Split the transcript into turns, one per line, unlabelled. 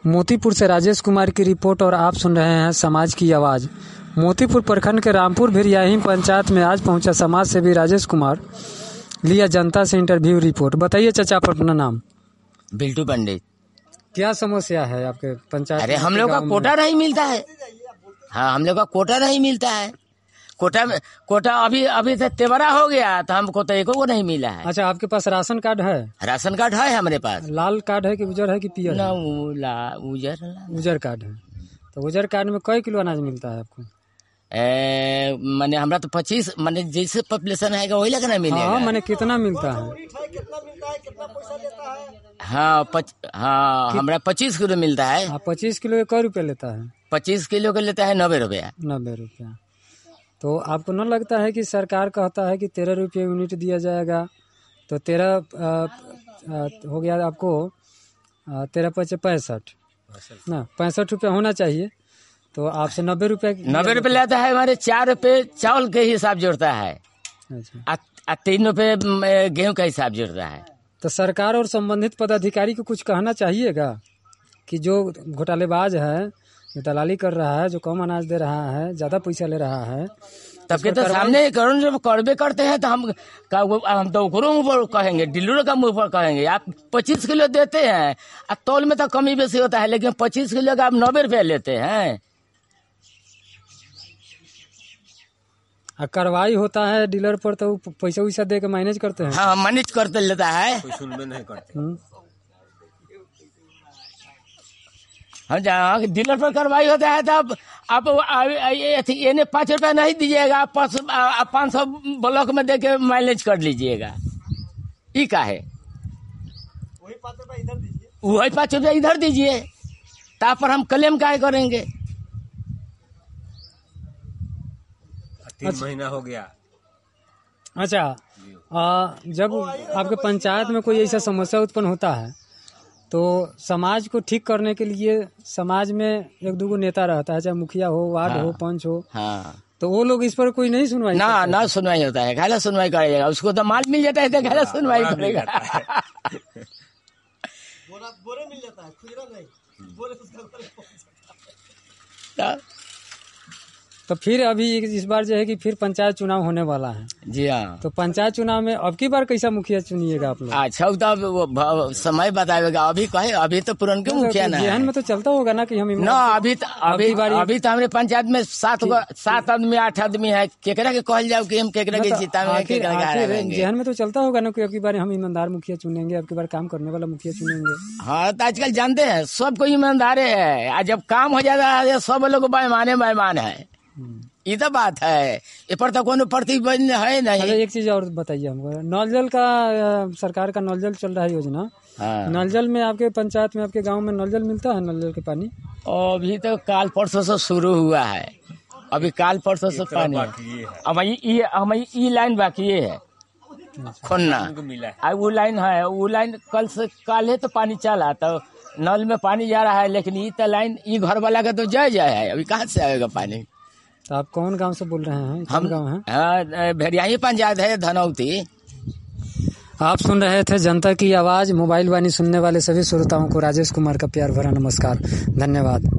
मोतीपुर से राजेश कुमार की रिपोर्ट और आप सुन रहे हैं समाज की आवाज़। मोतीपुर प्रखंड के रामपुर भिरियाही पंचायत में आज पहुंचा समाज सेवी राजेश कुमार, लिया जनता से इंटरव्यू रिपोर्ट। बताइए चाचा, अपना नाम?
बिल्टू पंडित।
क्या समस्या है आपके पंचायत?
अरे हम लोग का कोटा नहीं मिलता है। हाँ, हम लोग का कोटा नहीं मिलता है। कोटा अभी तक तेवरा हो गया तो हमको तो एको को नहीं मिला है।
अच्छा, आपके पास राशन कार्ड है?
राशन कार्ड है हमारे पास।
लाल कार्ड है कि उजर है कि पियर
ना,
है? उजर कार्ड है। तो उजर कार्ड में कई किलो अनाज मिलता है आपको?
माने हमरा तो 25, माने जैसे पॉपुलेशन है वही लगा ना मिलेगा।
हाँ, माने कितना मिलता है?
हाँ, हमरा 25 किलो मिलता है।
25 किलो के कै रुपया लेता है?
25 किलो का लेता है 90 रुपया।
90 रुपया। तो आपको न लगता है कि सरकार कहता है कि 13 रुपये यूनिट दिया जाएगा, तो 13 हो गया आपको 13 × 5 = 65 ना, 65 रुपया होना चाहिए। तो आपसे 90 रुपये
लेता है। हमारे 4 रुपये चावल के हिसाब जोड़ता है। अच्छा। 3 रुपये गेहूं का हिसाब जोड़ता है।
तो सरकार और संबंधित पदाधिकारी को कुछ कहना चाहिएगा कि जो घोटालेबाज है, जो दलाली कर रहा है, जो कम अनाज दे रहा है, ज्यादा पैसा ले रहा है,
तब के तो सामने जब करबे करते हैं तो हम तो ऊपर कहेंगे, डीलरों का मुंह पर कहेंगे। आप 25 किलो देते हैं, तौल में तो कमी बेसी होता है, लेकिन 25 किलो का आप 90 रुपया लेते हैं।
कार्रवाई होता है डीलर पर तो पैसा वैसा दे के मैनेज करते हैं।
हाँ, मैनेज करते लेता है।
सुनबे नहीं करते।
हम जहाँ डीलर पर कार्रवाई होता है तब आप ये 5 रुपया नहीं दीजिएगा, आप 500 ब्लॉक में दे के माइलेज कर लीजिएगा। ये का है? वही 5 रुपया इधर दीजिए, वही 5 रुपया इधर दीजिए, ताप पर हम क्लेम काहे करेंगे?
3 महीना हो गया।
अच्छा, जब आपके पंचायत में कोई ऐसा समस्या उत्पन्न होता है तो समाज को ठीक करने के लिए समाज में 1-2 नेता रहता है, चाहे मुखिया हो, वार्ड हो, पंच हो।
हाँ।
तो वो लोग इस पर कोई नहीं सुनवाई?
ना सुनवाई होता है। घाला सुनवाई करेगा, उसको तो माल मिल जाता है तो घाला सुनवाई करेगा।
बोरे मिल जाता है, खुजरा नहीं, बोरे
तो फिर अभी इस बार जो है कि फिर पंचायत चुनाव होने वाला है।
जी हाँ।
तो पंचायत चुनाव में अब की बार कैसा मुखिया चुनिएगा आप लोग?
अच्छा, तो समय बताएगा। अभी तो पुरन के मुखिया ना
जेहन में तो चलता होगा ना कि हम
ना। अभी तो हमारे पंचायत में 7 आदमी 8 आदमी है। केकरा के कहल जाओ कि हम केकरा के जीताएंगे,
जेहन में तो चलता होगा ना कि अब की बार हम ईमानदार मुखिया चुनेंगे, अब की बार काम करने वाला मुखिया चुनेंगे।
हाँ, तो आजकल जानते हैं सब कोई ईमानदार है। जब काम हो जाता है सब लोग बेईमान है। ये तो बात है। ये पर तो कोनो प्रतिबंध है नहीं।
अच्छा, एक चीज और बताइए हमको, नल जल का सरकार का नल जल चल रहा है योजना।
हाँ।
नल जल में आपके पंचायत में, आपके गांव में नल जल मिलता है? नल जल के पानी
अभी तो काल परसों से शुरू हुआ है। अभी काल परसों से पानी हम ये लाइन बाकी है खोलना। वो लाइन है, वो लाइन कल है तो पानी चला, तो नल में पानी जा रहा है। लेकिन ये तो लाइन ये घर वाला का तो जाए है, अभी कहाँ से आएगा पानी?
तो आप कौन गांव से बोल रहे हैं? हम गांव है
भेड़ियाही पंचायत है, धनौती।
आप सुन रहे थे जनता की आवाज। मोबाइल वाणी सुनने वाले सभी श्रोताओं को राजेश कुमार का प्यार भरा नमस्कार, धन्यवाद।